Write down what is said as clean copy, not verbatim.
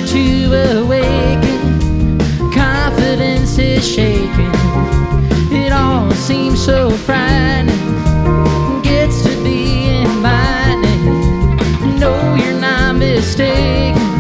to awaken, confidence is shaking. It all seems so frightening, gets to be inviting. No, you're not mistaken.